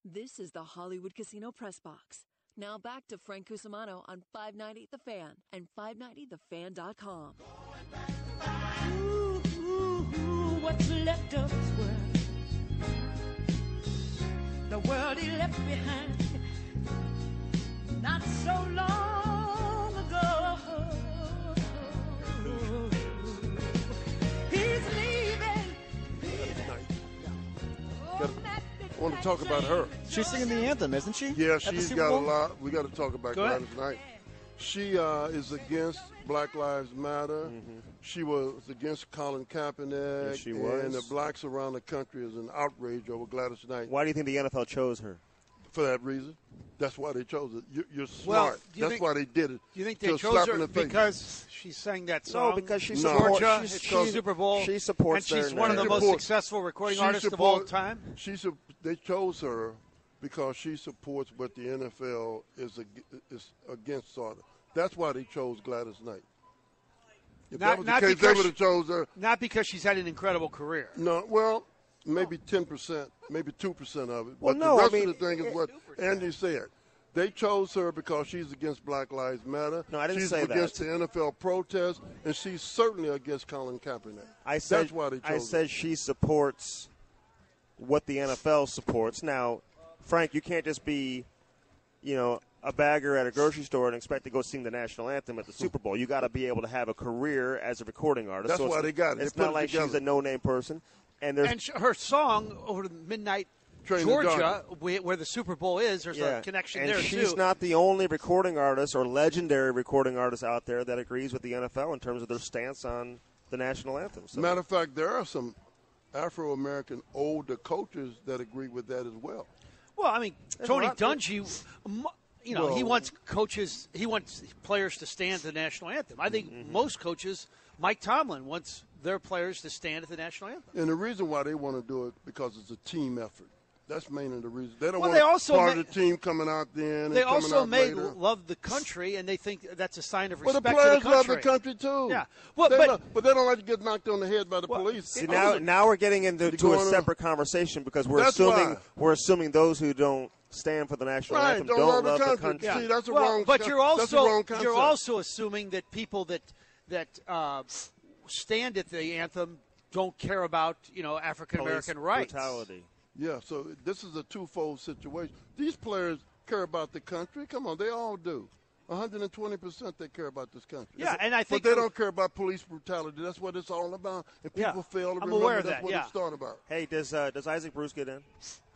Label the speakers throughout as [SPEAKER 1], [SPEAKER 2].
[SPEAKER 1] This is the Hollywood Casino Press Box. Now back to Frank Cusimano on 590 The Fan and 590thefan.com.
[SPEAKER 2] Ooh, ooh, ooh, what's left of this world? The world he left behind not so long ago. He's leaving.
[SPEAKER 3] I want to talk about her.
[SPEAKER 4] She's singing the anthem, isn't she?
[SPEAKER 3] Yeah,
[SPEAKER 4] At the
[SPEAKER 3] she's
[SPEAKER 4] Super
[SPEAKER 3] got
[SPEAKER 4] Bowl?
[SPEAKER 3] a lot. We got to talk about
[SPEAKER 4] Go ahead.
[SPEAKER 3] Gladys Knight. She is against Black Lives Matter.
[SPEAKER 5] Mm-hmm.
[SPEAKER 3] She was against Colin Kaepernick.
[SPEAKER 5] Yes, she
[SPEAKER 3] And
[SPEAKER 5] was.
[SPEAKER 3] the blacks around the country is an outrage over Gladys Knight.
[SPEAKER 5] Why do you think the NFL chose her?
[SPEAKER 3] For that reason. That's why they chose it. You're
[SPEAKER 6] Well,
[SPEAKER 3] smart.
[SPEAKER 6] do you
[SPEAKER 3] That's
[SPEAKER 6] think-
[SPEAKER 3] why they did it.
[SPEAKER 6] Do you think they
[SPEAKER 3] Just
[SPEAKER 6] chose
[SPEAKER 3] slap in
[SPEAKER 6] her
[SPEAKER 3] the face.
[SPEAKER 6] because she sang that song?
[SPEAKER 5] No, because she
[SPEAKER 3] No.
[SPEAKER 5] supports.
[SPEAKER 6] Georgia,
[SPEAKER 5] she's-
[SPEAKER 6] it's Super Bowl.
[SPEAKER 5] She supports
[SPEAKER 6] and she's
[SPEAKER 5] their
[SPEAKER 6] one of the
[SPEAKER 5] narrative.
[SPEAKER 6] most
[SPEAKER 3] Support-
[SPEAKER 6] successful recording
[SPEAKER 3] She
[SPEAKER 6] artists of all
[SPEAKER 3] support-
[SPEAKER 6] time.
[SPEAKER 3] They chose her because she supports what the NFL is against, sort of. That's why they chose Gladys Knight. If that was the case, they would have chose her.
[SPEAKER 6] Not because she's had an incredible career.
[SPEAKER 3] No, well, maybe 10%, maybe 2% of it.
[SPEAKER 5] Well,
[SPEAKER 3] but
[SPEAKER 5] no,
[SPEAKER 3] the rest
[SPEAKER 5] I mean,
[SPEAKER 3] of the thing is what Andy said. They chose her because she's against Black Lives Matter.
[SPEAKER 5] No, I didn't
[SPEAKER 3] she's
[SPEAKER 5] say that.
[SPEAKER 3] against the NFL protest, and she's certainly against Colin Kaepernick.
[SPEAKER 5] That's
[SPEAKER 3] why they chose
[SPEAKER 5] I
[SPEAKER 3] her.
[SPEAKER 5] said she supports what the NFL supports. Now, Frank, you can't just be, a bagger at a grocery store and expect to go sing the national anthem at the Super Bowl. You got to be able to have a career as a recording artist.
[SPEAKER 3] That's
[SPEAKER 5] so
[SPEAKER 3] why they got it. They
[SPEAKER 5] It's
[SPEAKER 3] put
[SPEAKER 5] not
[SPEAKER 3] it
[SPEAKER 5] like
[SPEAKER 3] together.
[SPEAKER 5] she's a no-name person. And there's
[SPEAKER 6] And her song over the midnight
[SPEAKER 3] Train to
[SPEAKER 6] Georgia, where the Super Bowl is, there's a connection
[SPEAKER 5] and
[SPEAKER 6] there
[SPEAKER 5] she's
[SPEAKER 6] too.
[SPEAKER 5] not the only recording artist or legendary recording artist out there that agrees with the NFL in terms of their stance on the national anthem. So.
[SPEAKER 3] Matter of fact, there are some Afro-American older coaches that agree with that as well.
[SPEAKER 6] Well, I mean,
[SPEAKER 5] There's
[SPEAKER 6] Tony
[SPEAKER 5] a lot there.
[SPEAKER 6] Dungy, he wants players to stand at the national anthem. I think most coaches, Mike Tomlin wants their players to stand at the national anthem.
[SPEAKER 3] And the reason why they want to do it because it's a team effort. That's mainly the reason. They don't
[SPEAKER 6] Well,
[SPEAKER 3] want
[SPEAKER 6] they also
[SPEAKER 3] part
[SPEAKER 6] ma-
[SPEAKER 3] of the team coming out then.
[SPEAKER 6] They
[SPEAKER 3] and coming
[SPEAKER 6] also
[SPEAKER 3] out
[SPEAKER 6] may
[SPEAKER 3] later.
[SPEAKER 6] love the country, and they think that's a sign of
[SPEAKER 3] Well, the
[SPEAKER 6] respect
[SPEAKER 3] players
[SPEAKER 6] to the
[SPEAKER 3] love
[SPEAKER 6] country.
[SPEAKER 3] the country too.
[SPEAKER 6] Yeah, well,
[SPEAKER 3] but
[SPEAKER 6] but
[SPEAKER 3] they don't like to get knocked on the head by the police.
[SPEAKER 5] See, now we're getting into a
[SPEAKER 3] going on-
[SPEAKER 5] separate conversation because we're
[SPEAKER 3] That's
[SPEAKER 5] assuming those who don't stand for the national
[SPEAKER 3] Right,
[SPEAKER 5] anthem
[SPEAKER 3] don't
[SPEAKER 5] don't
[SPEAKER 3] love the
[SPEAKER 5] love
[SPEAKER 3] country.
[SPEAKER 5] the country.
[SPEAKER 3] See, that's a
[SPEAKER 6] well,
[SPEAKER 3] wrong.
[SPEAKER 6] but
[SPEAKER 3] that's
[SPEAKER 6] you're
[SPEAKER 3] a
[SPEAKER 6] also
[SPEAKER 3] wrong concept.
[SPEAKER 6] you're also assuming that people that stand at the anthem don't care about African American
[SPEAKER 5] Police
[SPEAKER 6] rights.
[SPEAKER 5] brutality.
[SPEAKER 3] Yeah, so this is a twofold situation. These players care about the country. Come on, they all do. 120% they care about this country.
[SPEAKER 6] Yeah, and I think
[SPEAKER 3] but they don't care about police brutality. That's what it's all about. And
[SPEAKER 6] Yeah,
[SPEAKER 3] people fail to
[SPEAKER 6] I'm
[SPEAKER 3] remember
[SPEAKER 6] aware of
[SPEAKER 3] that's
[SPEAKER 6] that,
[SPEAKER 3] what
[SPEAKER 6] yeah.
[SPEAKER 3] it's all about.
[SPEAKER 5] Hey, does Isaac Bruce get in?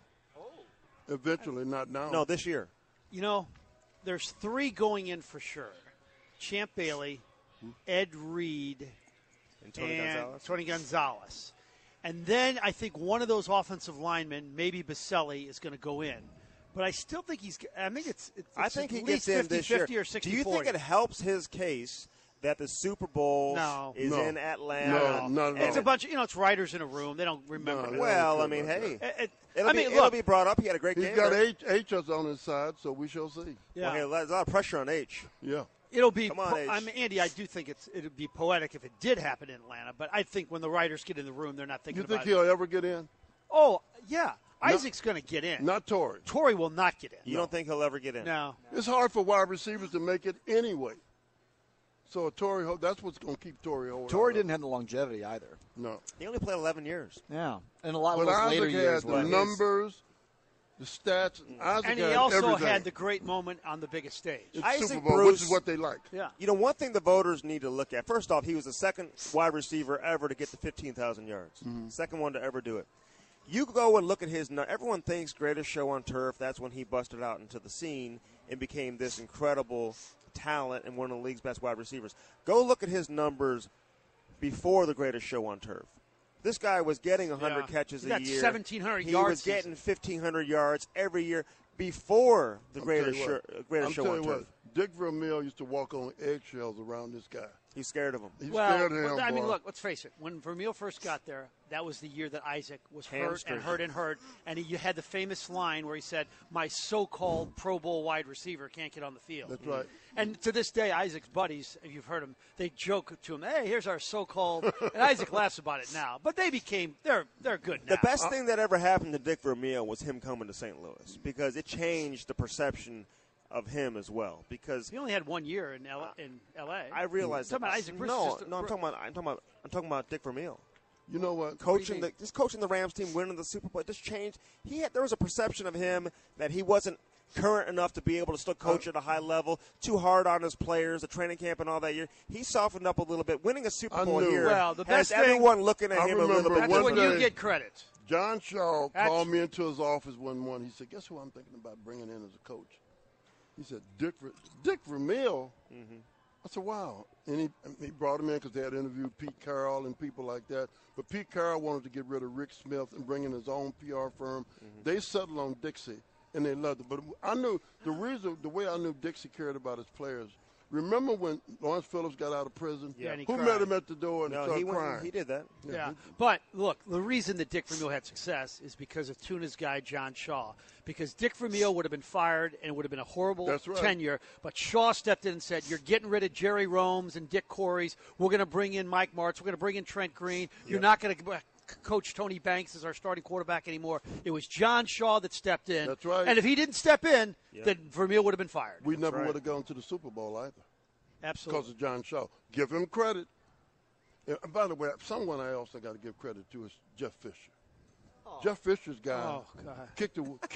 [SPEAKER 3] Eventually, not now.
[SPEAKER 5] No, this year.
[SPEAKER 6] There's three going in for sure: Champ Bailey, Ed Reed,
[SPEAKER 5] And Tony
[SPEAKER 6] Gonzalez. And then I think one of those offensive linemen, maybe Baselli, is going to go in. But I still think it's
[SPEAKER 5] I think he
[SPEAKER 6] at
[SPEAKER 5] gets
[SPEAKER 6] least
[SPEAKER 5] in
[SPEAKER 6] 50,
[SPEAKER 5] this year.
[SPEAKER 6] 50 or 60,
[SPEAKER 5] Do you think it helps his case that the Super Bowl is
[SPEAKER 3] No.
[SPEAKER 5] in Atlanta?
[SPEAKER 3] No, not at
[SPEAKER 6] It's
[SPEAKER 3] all.
[SPEAKER 6] a bunch of, it's writers in a room. They don't remember.
[SPEAKER 3] No,
[SPEAKER 5] Well, I mean, hey,
[SPEAKER 6] It'll
[SPEAKER 5] it'll be brought up. He had a great
[SPEAKER 3] He's
[SPEAKER 5] game.
[SPEAKER 3] got
[SPEAKER 5] there.
[SPEAKER 3] H on his side, so we shall see.
[SPEAKER 6] Yeah.
[SPEAKER 5] Well, hey, there's a lot of pressure on H.
[SPEAKER 3] Yeah.
[SPEAKER 6] It'll be.
[SPEAKER 5] Come on, H.
[SPEAKER 6] Andy, I do think it'd be poetic if it did happen in Atlanta. But I think when the writers get in the room, they're not thinking
[SPEAKER 3] You think
[SPEAKER 6] about
[SPEAKER 3] he'll
[SPEAKER 6] it.
[SPEAKER 3] ever get in?
[SPEAKER 6] Oh, yeah. Isaac's going to get in.
[SPEAKER 3] Not Torrey.
[SPEAKER 6] Torrey will not get in.
[SPEAKER 5] You don't think he'll ever get in?
[SPEAKER 6] No.
[SPEAKER 3] It's hard for wide receivers to make it anyway. So Torrey, that's what's going to keep Torrey over.
[SPEAKER 4] Torrey didn't have the longevity either.
[SPEAKER 3] No.
[SPEAKER 5] He only played 11 years.
[SPEAKER 4] Yeah, and a lot
[SPEAKER 3] But
[SPEAKER 4] of those
[SPEAKER 3] Isaac
[SPEAKER 4] later years.
[SPEAKER 3] had
[SPEAKER 4] were
[SPEAKER 3] the
[SPEAKER 4] his-
[SPEAKER 3] numbers, the stats. Isaac
[SPEAKER 6] And he
[SPEAKER 3] had
[SPEAKER 6] also
[SPEAKER 3] everything.
[SPEAKER 6] had the great moment on the biggest stage.
[SPEAKER 3] It's
[SPEAKER 5] Isaac
[SPEAKER 3] Super Bowl,
[SPEAKER 5] Bruce-
[SPEAKER 3] which is what they like.
[SPEAKER 6] Yeah.
[SPEAKER 5] One thing the voters need to look at. First off, he was the second wide receiver ever to get to 15,000 yards. Second one to ever do it. You go and look at his. Everyone thinks greatest show on turf. That's when he busted out into the scene and became this incredible talent and one of the league's best wide receivers. Go look at his numbers before the greatest show on turf. This guy was getting 100 catches
[SPEAKER 6] He
[SPEAKER 5] a
[SPEAKER 6] got
[SPEAKER 5] year.
[SPEAKER 6] 1,700
[SPEAKER 5] he
[SPEAKER 6] yards
[SPEAKER 5] was getting
[SPEAKER 6] season.
[SPEAKER 5] 1,500 yards every year before the greatest show
[SPEAKER 3] I'm
[SPEAKER 5] on
[SPEAKER 3] telling you
[SPEAKER 5] turf.
[SPEAKER 3] what, Dick Vermeil used to walk on eggshells around this guy.
[SPEAKER 5] He's scared of him.
[SPEAKER 3] He's scared of him,
[SPEAKER 6] I mean,
[SPEAKER 3] boy.
[SPEAKER 6] look, let's face it. When Vermeil first got there, that was the year that Isaac was hurt, and you had the famous line where he said, "My so-called Pro Bowl wide receiver can't get on the field."
[SPEAKER 3] That's right.
[SPEAKER 6] And to this day, Isaac's buddies, if you've heard them, they joke to him, "Hey, here's our so-called." And Isaac laughs about it now, but they're good now.
[SPEAKER 5] The best thing that ever happened to Dick Vermeil was him coming to St. Louis because it changed the perception of him as well. Because
[SPEAKER 6] he only had 1 year in L.A.
[SPEAKER 5] I realized.
[SPEAKER 6] Talking about Isaac Bruce.
[SPEAKER 5] I'm talking about Dick Vermeil.
[SPEAKER 3] You know what?
[SPEAKER 5] Coaching the Rams team, winning the Super Bowl, just changed. There was a perception of him that he wasn't current enough to be able to still coach at a high level. Too hard on his players, the training camp and all that year. He softened up a little bit. Winning a Super Bowl here
[SPEAKER 6] the
[SPEAKER 5] has
[SPEAKER 6] best
[SPEAKER 5] everyone looking at him a little bit.
[SPEAKER 6] That's when you get credit.
[SPEAKER 3] John Shaw called me into his office one morning. He said, "Guess who I'm thinking about bringing in as a coach?" He said, Dick Vermeil.
[SPEAKER 5] Mm-hmm.
[SPEAKER 3] I said, wow. And he brought him in because they had interviewed Pete Carroll and people like that. But Pete Carroll wanted to get rid of Rick Smith and bring in his own PR firm. Mm-hmm. They settled on Dixie, and they loved it. But I knew the way I knew Dixie cared about his players. Remember when Lawrence Phillips got out of prison?
[SPEAKER 6] Yeah, and he
[SPEAKER 3] Who
[SPEAKER 6] cried.
[SPEAKER 3] met him at the door and started crying?
[SPEAKER 5] He did that.
[SPEAKER 6] Yeah. But, look, the reason that Dick Vermeil had success is because of Tuna's guy, John Shaw. Because Dick Vermeil would have been fired and it would have been a horrible tenure. But Shaw stepped in and said, "You're getting rid of Jerry Romes and Dick Corey's. We're going to bring in Mike Martz. We're going to bring in Trent Green. You're not going to coach Tony Banks as our starting quarterback anymore." It was John Shaw that stepped in.
[SPEAKER 3] That's right.
[SPEAKER 6] And if he didn't step in, then Vermeil would have been fired.
[SPEAKER 3] We never would have gone to the Super Bowl either.
[SPEAKER 6] Absolutely.
[SPEAKER 3] Because of John Shaw. Give him credit. And by the way, someone else I got to give credit to is Jeff Fisher. Jeff Fisher's guy kicked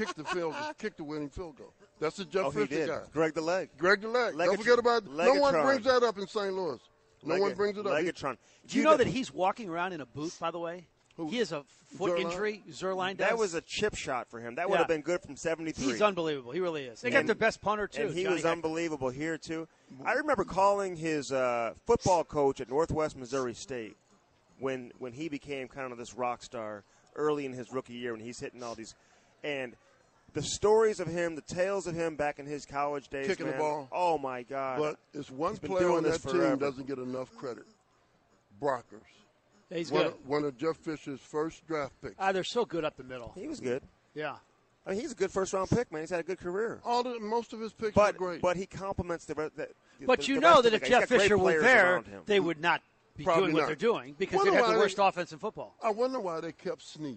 [SPEAKER 3] the winning field goal. That's the Jeff Fisher guy.
[SPEAKER 5] Greg the Leg.
[SPEAKER 3] Don't forget about no one brings that up in St. Louis. No one brings it up.
[SPEAKER 5] Legatron.
[SPEAKER 6] Do you know that he's walking around in a boot, by the way?
[SPEAKER 3] Who?
[SPEAKER 6] He has a foot injury. Zerline does.
[SPEAKER 5] That was a chip shot for him. That would have been good from 73.
[SPEAKER 6] He's unbelievable. He really is. They got their best punter, too.
[SPEAKER 5] And he was unbelievable here, too. I remember calling his football coach at Northwest Missouri State when he became kind of this rock star early in his rookie year when he's hitting all these. And the stories of him, the tales of him back in his college days.
[SPEAKER 3] Kicking the ball.
[SPEAKER 5] Oh, my God.
[SPEAKER 3] But it's one player on that team doesn't get enough credit. Brockers.
[SPEAKER 6] He's good.
[SPEAKER 3] One of Jeff Fisher's first draft picks.
[SPEAKER 6] They're so good up the middle.
[SPEAKER 5] He was good.
[SPEAKER 6] Yeah.
[SPEAKER 5] I mean, he's a good first-round pick, man. He's had a good career.
[SPEAKER 3] Most of his picks are great.
[SPEAKER 5] But he complements the
[SPEAKER 6] But you know that if Jeff Fisher were there, they would not be doing what they're doing because they'd have the worst offense in football.
[SPEAKER 3] I wonder why they kept Snead.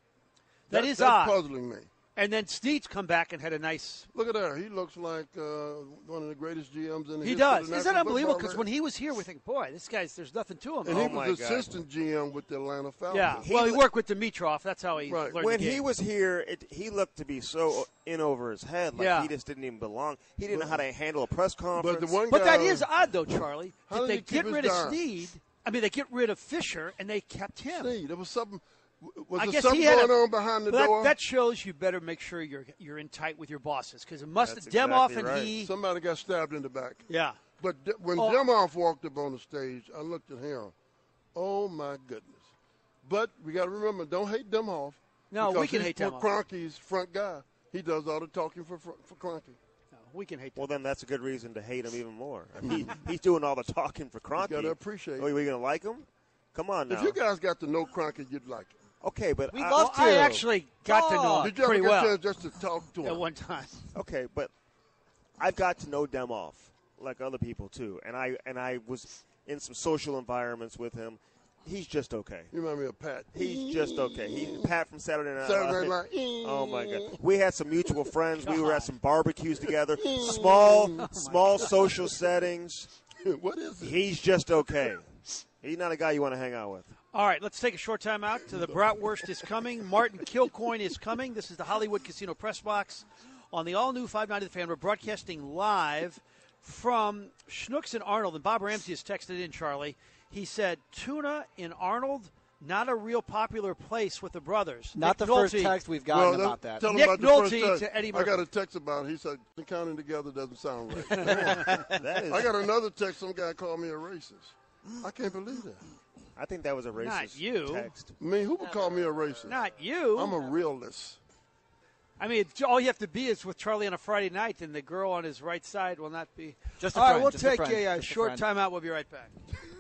[SPEAKER 6] That's odd.
[SPEAKER 3] That's puzzling me.
[SPEAKER 6] And then Snead's come back and had a nice.
[SPEAKER 3] Look at that. He looks like one of the greatest GMs in the
[SPEAKER 6] He
[SPEAKER 3] history
[SPEAKER 6] does.
[SPEAKER 3] of the
[SPEAKER 6] Isn't that
[SPEAKER 3] National
[SPEAKER 6] unbelievable?
[SPEAKER 3] Football
[SPEAKER 6] Because when he was here, we think, boy, this guy's, there's nothing to him.
[SPEAKER 3] And he was assistant GM with the Atlanta Falcons.
[SPEAKER 6] Yeah. He worked with Dimitroff. That's how he learned
[SPEAKER 5] When
[SPEAKER 6] the game.
[SPEAKER 5] he was here, he looked to be so in over his head. Like he just didn't even belong. He didn't know how to handle a press conference.
[SPEAKER 6] But that is odd, though, Charlie.
[SPEAKER 3] How
[SPEAKER 6] That
[SPEAKER 3] did
[SPEAKER 6] they
[SPEAKER 3] he keep
[SPEAKER 6] get
[SPEAKER 3] his
[SPEAKER 6] rid of
[SPEAKER 3] job?
[SPEAKER 6] Snead. I mean, they get rid of Fisher, and they kept him.
[SPEAKER 3] Snead. There was something. Was
[SPEAKER 6] I
[SPEAKER 3] there
[SPEAKER 6] guess
[SPEAKER 3] something
[SPEAKER 6] he had
[SPEAKER 3] going on behind the door?
[SPEAKER 6] That shows you better make sure you're in tight with your bosses because it must have
[SPEAKER 5] That's
[SPEAKER 6] Demoff
[SPEAKER 5] exactly
[SPEAKER 6] and
[SPEAKER 5] right.
[SPEAKER 6] he.
[SPEAKER 3] Somebody got stabbed in the back.
[SPEAKER 6] Yeah.
[SPEAKER 3] But when Demoff walked up on the stage, I looked at him. Oh, my goodness. But we got to remember, don't hate Demoff.
[SPEAKER 6] No, we can hate Demoff.
[SPEAKER 3] Kroenke's front guy. He does all the talking for Kroenke.
[SPEAKER 6] No, we can hate.
[SPEAKER 5] Well, then that's a good reason to hate him even more. I mean, he's doing all the talking for Kroenke.
[SPEAKER 3] You got to appreciate it.
[SPEAKER 5] Are we going to like him? Come on now.
[SPEAKER 3] If you guys got to know Kroenke, you'd like him.
[SPEAKER 5] Okay, but
[SPEAKER 6] I actually got to know him
[SPEAKER 3] Did you ever
[SPEAKER 6] pretty
[SPEAKER 3] get a
[SPEAKER 6] well
[SPEAKER 3] chance just to talk to him?
[SPEAKER 6] at one time.
[SPEAKER 5] Okay, but I've got to know Demoff like other people too, and I was in some social environments with him. He's just okay.
[SPEAKER 3] You remind me of Pat.
[SPEAKER 5] He's just okay. He's Pat from Saturday Night Live.
[SPEAKER 3] Night.
[SPEAKER 5] Oh my God! We had some mutual friends. We were at some barbecues together. Small social settings.
[SPEAKER 3] What is it?
[SPEAKER 5] He's just okay. He's not a guy you want to hang out with.
[SPEAKER 6] All right, let's take a short time out. The Bratwurst is coming. Martin Kilcoyne is coming. This is the Hollywood Casino Press Box on the all-new 590 The Fan. We're broadcasting live from Schnucks and Arnold. And Bob Ramsey has texted in, Charlie. He said, tuna in Arnold, not a real popular place with the brothers.
[SPEAKER 4] Not
[SPEAKER 6] Nick
[SPEAKER 4] the first
[SPEAKER 6] Nolte,
[SPEAKER 4] text we've gotten about that.
[SPEAKER 3] Tell him
[SPEAKER 6] Nick
[SPEAKER 3] about the
[SPEAKER 6] Nolte
[SPEAKER 3] first
[SPEAKER 6] to Eddie
[SPEAKER 3] I got
[SPEAKER 6] Murphy.
[SPEAKER 3] a text about it. He said, the counting together doesn't sound right.
[SPEAKER 5] That is,
[SPEAKER 3] I got another text. Some guy called me a racist. I can't believe that.
[SPEAKER 5] I think that was a racist
[SPEAKER 6] Not you.
[SPEAKER 5] text.
[SPEAKER 3] I mean, who would call me a racist?
[SPEAKER 6] Not you.
[SPEAKER 3] I'm a realist.
[SPEAKER 6] I mean, all you have to be is with Charlie on a Friday night, and the girl on his right side will not be.
[SPEAKER 4] Just a
[SPEAKER 6] all
[SPEAKER 4] friend,
[SPEAKER 6] right, we'll
[SPEAKER 4] just
[SPEAKER 6] take
[SPEAKER 4] a
[SPEAKER 6] short timeout. We'll be right back.